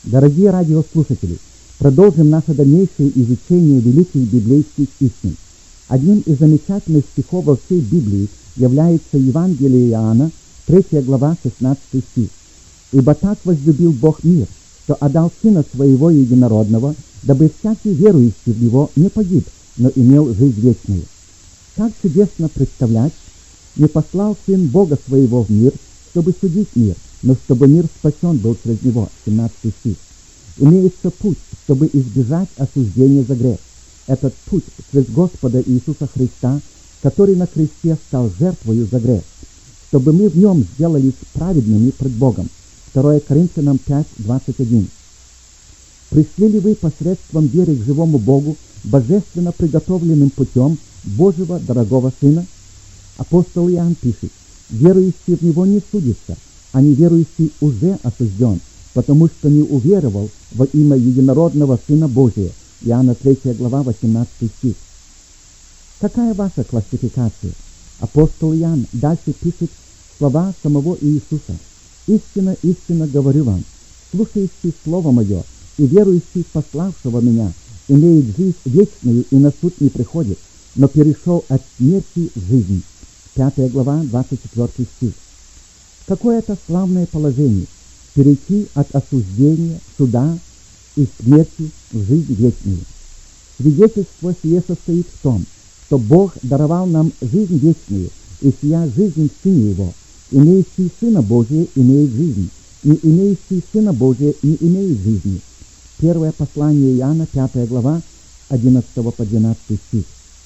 Дорогие радиослушатели, продолжим наше дальнейшее изучение великих библейских истин. Одним из замечательных стихов во всей Библии является Евангелие Иоанна, 3 глава, 16 стих. «Ибо так возлюбил Бог мир, что отдал Сына Своего Единородного, дабы всякий верующий в Него не погиб, но имел жизнь вечную». Как чудесно представлять, не послал Сын Бога Своего в мир, чтобы судить мир, но чтобы мир спасен был через Него, 17 стих. Имеется путь, чтобы избежать осуждения за грех. Этот путь через Господа Иисуса Христа, который на кресте стал жертвою за грех, чтобы мы в Нем сделались праведными пред Богом. 2 Коринфянам 5, 21. «Пришли ли вы посредством веры к живому Богу, божественно приготовленным путем Божьего дорогого Сына?» Апостол Иоанн пишет: «Верующий в Него не судится, а неверующий уже осужден, потому что не уверовал во имя единородного Сына Божия». Иоанна 3 глава, 18 стих. Какая ваша классификация? Апостол Иоанн дальше пишет слова самого Иисуса: «Истинно, истинно говорю вам, слушающий Слово Мое и верующий пославшего Меня имеет жизнь вечную и на суд не приходит, но перешел от смерти в жизнь». 5 глава, 24 стих. Какое это славное положение — перейти от осуждения, суда и смерти в жизнь вечную. Свидетельство сие состоит в том, что Бог даровал нам жизнь вечную, и сия жизнь в Сыне Его. Имеющий Сына Божия имеет жизнь, не имеющий Сына Божия не имеет жизни. Первое послание Иоанна, 5 глава, 11 по 12 стих.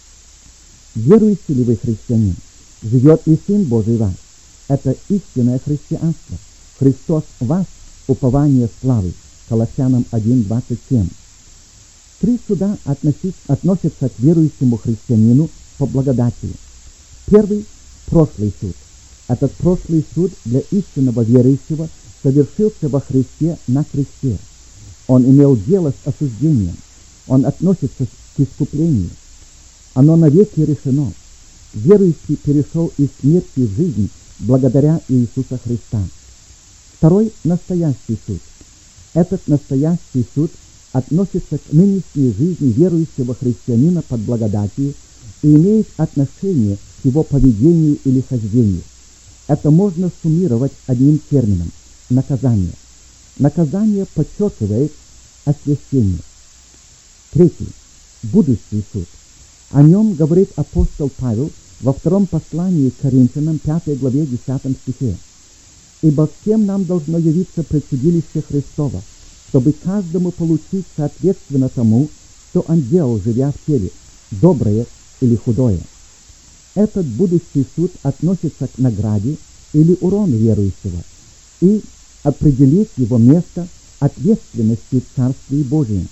Веруете ли вы, христианин? Живет ли Сын Божий в вас? Это истинное христианство. Христос в вас — упование славы. Колоссянам 1:27. 3 суда относятся к верующему христианину по благодати. Первый — прошлый суд. Этот прошлый суд для истинного верующего совершился во Христе на кресте. Он имел дело с осуждением. Он относится к искуплению. Оно навеки решено. Верующий перешел из смерти в жизнь благодаря Иисуса Христа. Второй — настоящий суд. Этот настоящий суд относится к нынешней жизни верующего христианина под благодатью и имеет отношение к его поведению или хождению. Это можно суммировать одним термином — наказание. Наказание подчеркивает освящение. Третий — будущий суд. О нем говорит апостол Павел во втором послании к Коринфянам, 5 главе, 10 стихе. «Ибо всем нам должно явиться предсудилище Христово, чтобы каждому получить соответственно тому, что он делал, живя в теле, доброе или худое». Этот будущий суд относится к награде или урону верующего и определит его место ответственности в Царстве Божьем.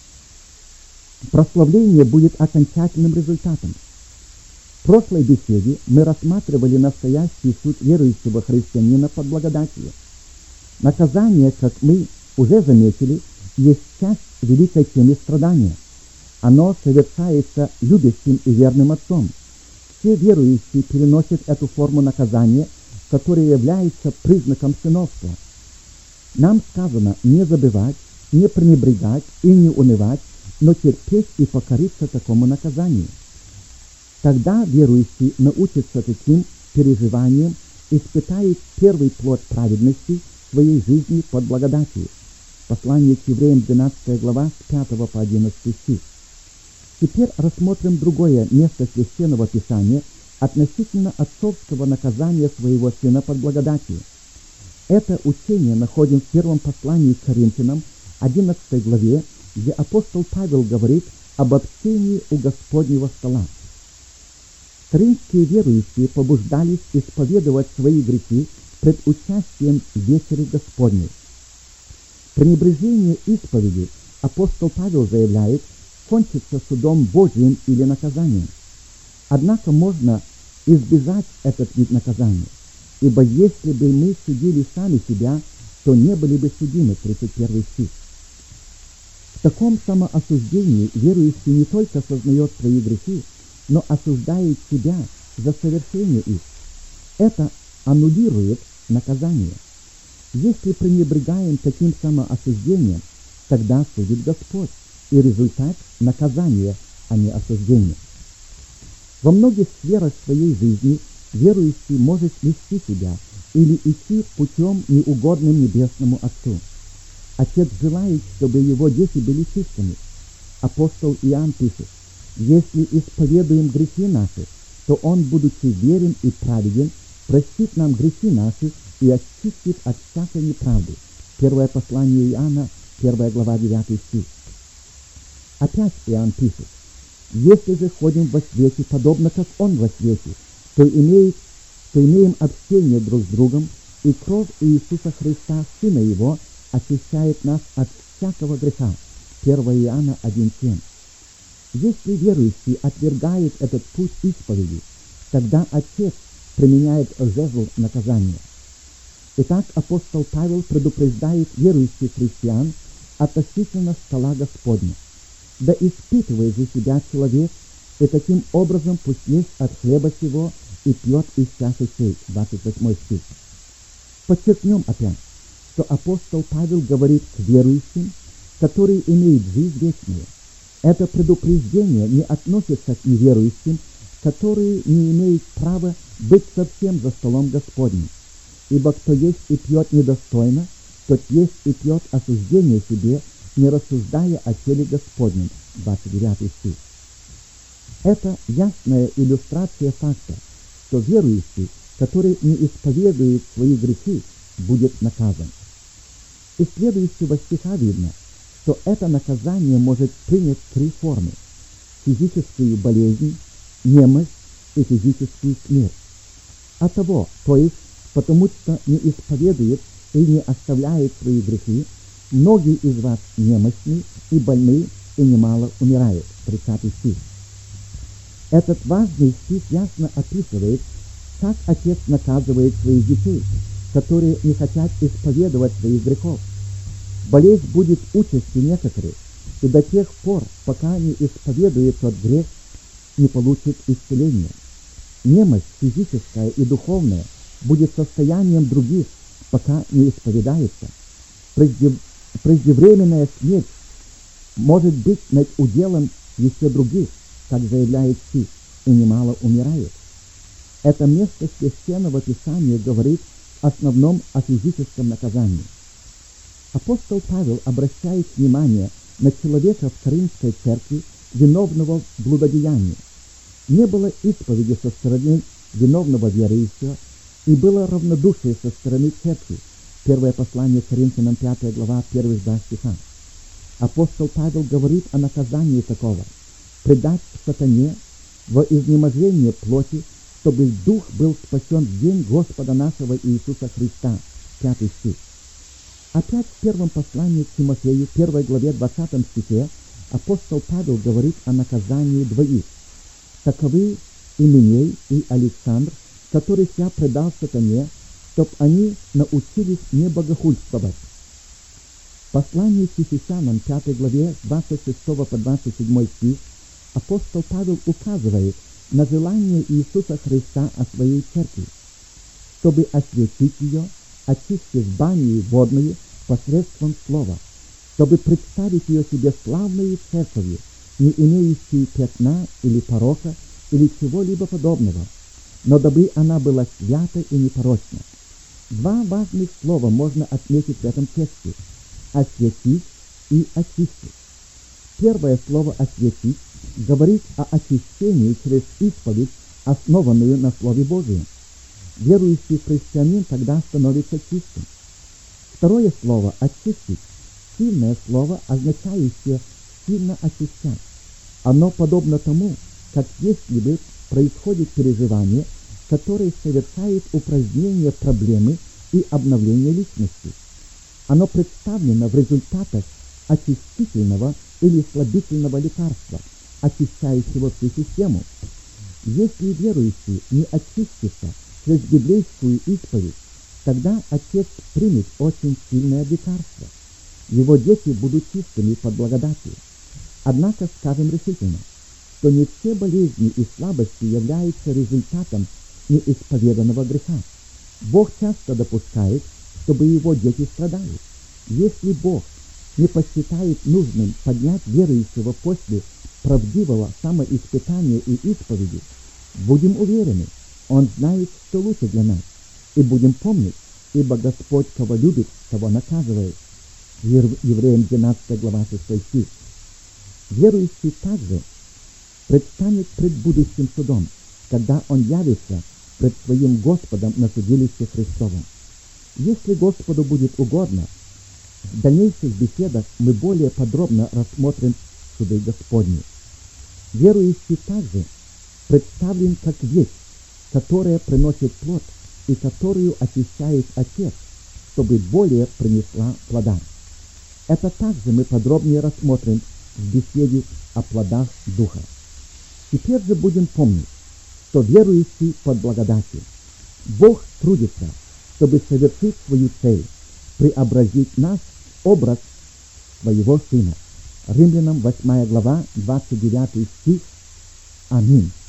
Прославление будет окончательным результатом. В прошлой беседе мы рассматривали настоящий суд верующего христианина под благодатью. Наказание, как мы уже заметили, есть часть великой темы страдания. Оно совершается любящим и верным Отцом. Все верующие переносят эту форму наказания, которая является признаком сыновства. Нам сказано не забывать, не пренебрегать и не унывать, но терпеть и покориться такому наказанию. Тогда верующий научится таким переживаниям, испытает первый плод праведности в своей жизни под благодатью. Послание к евреям, 12 глава, с 5 по 11 стих. Теперь рассмотрим другое место Священного Писания относительно отцовского наказания своего сына под благодатью. Это учение находим в первом послании к Коринфянам, 11 главе, где апостол Павел говорит об общении у Господнего стола. Коринфские верующие побуждались исповедовать свои грехи пред участием в вечере Господней. Пренебрежение исповеди, апостол Павел заявляет, кончится судом Божьим или наказанием. Однако можно избежать этот вид наказания, ибо если бы мы судили сами себя, то не были бы судимы, 31 стих. В таком самоосуждении верующий не только сознает свои грехи, но осуждает себя за совершение их. Это аннулирует наказание. Если пренебрегаем таким самоосуждением, тогда судит Господь, и результат – наказание, а не осуждение. Во многих сферах своей жизни верующий может вести себя или идти путем, неугодным Небесному Отцу. Отец желает, чтобы его дети были чистыми. Апостол Иоанн пишет: «Если исповедуем грехи наши, то Он, будучи верен и праведен, простит нам грехи наши и очистит от всякой неправды». Первое послание Иоанна, 1 глава, 9 стих. Опять Иоанн пишет: «Если же ходим во свете, подобно как Он во свете, то имеем общение друг с другом, и кровь Иисуса Христа, Сына Его, очищает нас от всякого греха». 1 Иоанна 1,7. Если верующий отвергает этот путь исповеди, тогда Отец применяет жезл наказания. Итак, апостол Павел предупреждает верующих христиан относительно стола Господня. «Да испытывай же себя человек, и таким образом пусть ест от хлеба сего и пьет из чаши сей». 28 стих. Подчеркнем опять, что апостол Павел говорит к верующим, которые имеют жизнь вечную. Это предупреждение не относится к неверующим, которые не имеют права быть совсем за столом Господним. Ибо кто ест и пьет недостойно, тот ест и пьет осуждение себе, не рассуждая о теле Господнем. 29 стих. Это ясная иллюстрация факта, что верующий, который не исповедует свои грехи, будет наказан. Из следующего стиха видно, что это наказание может принять три формы: физическую болезнь, немощь и физическую смерть. Оттого, то есть потому что не исповедует и не оставляет свои грехи, многие из вас немощны и больны, и немало умирают. 30 стих. Этот важный стих ясно описывает, как Отец наказывает своих детей, которые не хотят исповедовать своих грехов. Болезнь будет участью некоторых, и до тех пор, пока не исповедует тот грех, не получит исцеления. Немощь физическая и духовная будет состоянием других, пока не исповедается. Преждевременная смерть может быть над уделом еще других, как заявляет стих, и немало умирает. Это место Священного Писания говорит в основном о физическом наказании. Апостол Павел обращает внимание на человека в Коринфской церкви, виновного в блудодеянии. Не было исповеди со стороны виновного верующего, и было равнодушие со стороны церкви. Первое послание Коринфянам, 5 глава, 1-2 стиха. Апостол Павел говорит о наказании такого: предать сатане во изнеможение плоти, чтобы дух был спасен в день Господа нашего Иисуса Христа. 5 стих. Опять в первом послании к Тимофею, 1 главе, 20 стихе, апостол Павел говорит о наказании двоих. Таковы Именей и Александр, который себя предал сатане, чтоб они научились не богохульствовать. В послании к Ефесянам, 5 главе, 26 по 27 стих, апостол Павел указывает на желание Иисуса Христа о своей церкви, чтобы осветить ее, очистив баню водную посредством слова, чтобы представить ее себе славной церковью, не имеющей пятна или порока, или чего-либо подобного, но дабы она была свята и непорочна. Два важных слова можно отметить в этом тексте: осветить и очистить. Первое слово «осветить» говорит о очищении через исповедь, основанную на Слове Божьем. Верующий христианин тогда становится чистым. Второе слово «очистить» — сильное слово, означающее «сильно очищать». Оно подобно тому, как если бы происходит переживание, которое совершает упразднение проблемы и обновление личности. Оно представлено в результатах очистительного или слабительного лекарства, очищающего всю систему. Если верующий не очистится через библейскую исповедь, тогда Отец примет очень сильное лекарство. Его дети будут чистыми под благодатью. Однако скажем решительно, что не все болезни и слабости являются результатом неисповеданного греха. Бог часто допускает, чтобы его дети страдали. Если Бог не посчитает нужным поднять верующего после правдивого самоиспытания и исповеди, будем уверены, Он знает, что лучше для нас, и будем помнить, ибо Господь, кого любит, того наказывает. Евреям 12 глава 6 стих. Верующий также предстанет пред будущим судом, когда он явится пред своим Господом на судилище Христовом. Если Господу будет угодно, в дальнейших беседах мы более подробно рассмотрим суды Господни. Верующий также представлен как вещь, которая приносит плод и которую очищает Отец, чтобы более принесла плода. Это также мы подробнее рассмотрим в беседе о плодах Духа. Теперь же будем помнить, что верующий под благодатью. Бог трудится, чтобы совершить свою цель, преобразить нас в образ своего Сына. Римлянам 8 глава 29 стих. Аминь.